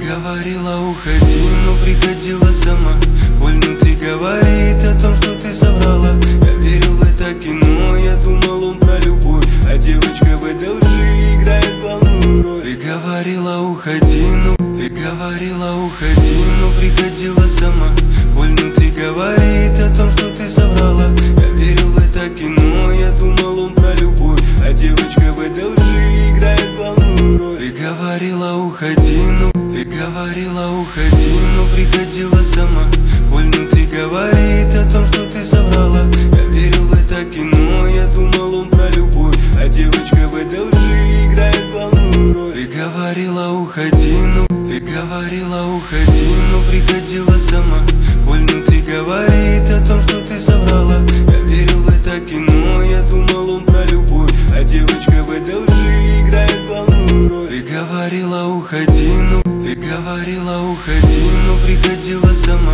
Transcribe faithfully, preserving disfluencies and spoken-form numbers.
говорила уходи, но приходила сама. Боль внутри говорит о том, что ты соврала. Я верил в это кино, я думал он про любовь, а девочка в этой лжи играет главную роль. Ты говорила уходи, но ты говорила уходи, но приходила сама. Боль внутри говорит о том, что ты соврала. Я верил в это кино, я думал он про любовь, а девочка в этой лжи играет главную роль. Ты говорила уходи, но ты говорила уходи, но приходила сама. Боль внутри говорит о том, что ты соврала. Я верил в это кино, я думал он про любовь, а девочка в этой лжи играет главную роль. Ты говорила уходи, но ты говорила уходи, но приходила сама. Боль внутри говорит о том, что ты соврала. Я верил в это кино, я думал он про любовь, а девочка в этой лжи играет главную роль. Ты говорила уходи, но ты говорила уходи, но приходила сама.